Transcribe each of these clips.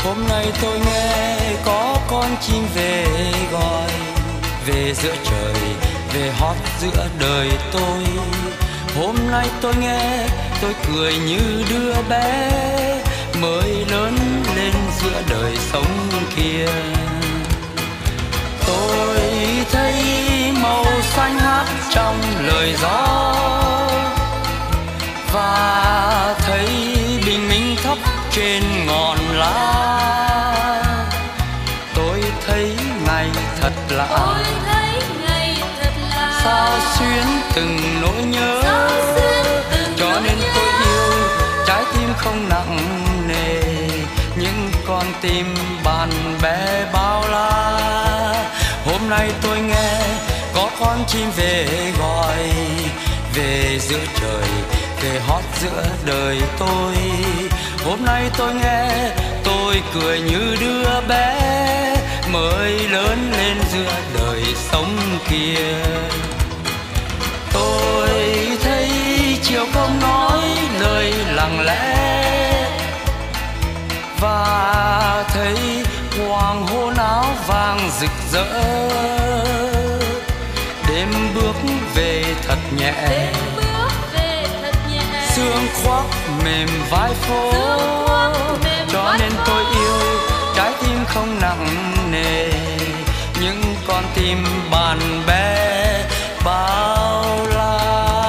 Hôm nay tôi nghe có con chim về gọi, về giữa trời, về hót giữa đời tôi. Hôm nay tôi nghe tôi cười như đứa bé mới lớn lên giữa đời sống kia. Tôi thấy màu xanh hát trong lời gió, và thấy bình minh thấp trên ngọn lá. Tôi thấy ngày thật lạ, sao xuyến từng nỗi nhớ, cho nên tôi yêu trái tim không nặng nề những con tim bạn bè bao la. Hôm nay tôi nghe có con chim về gọi, về giữa trời, về hót giữa đời tôi. Hôm nay tôi nghe tôi cười như đứa bé mới lớn lên giữa đời sống kia. Tôi thấy chiều không nói lời lặng lẽ, và thấy hoàng hôn áo vàng rực rỡ. Đêm bước về thật nhẹ, sương khoác mềm vai phố, cho nên tôi yêu trái tim không nặng nề những con tim bạn bè bao la.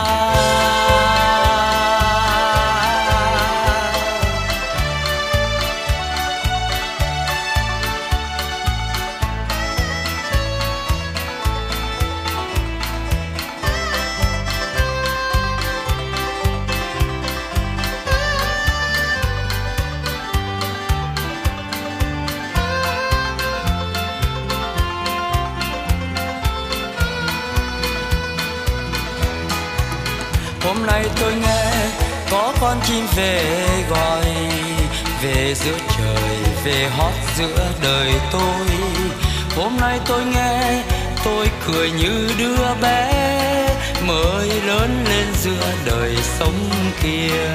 Hôm nay tôi nghe có con chim về gọi, về giữa trời, về hót giữa đời tôi. Hôm nay tôi nghe tôi cười như đứa bé mới lớn lên giữa đời sống kia.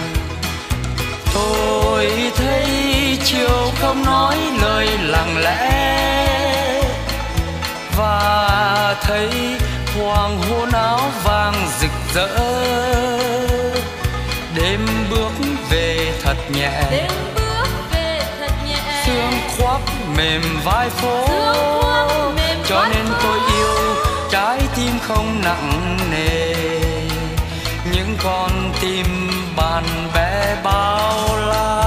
Tôi thấy chiều không nói lời lặng lẽ, và thấy hoàng hôn áo vàng rực rỡ. Đêm bước về thật nhẹ, sương khoác mềm vai phố, cho nên tôi yêu trái tim không nặng nề những con tim bạn bè bao la.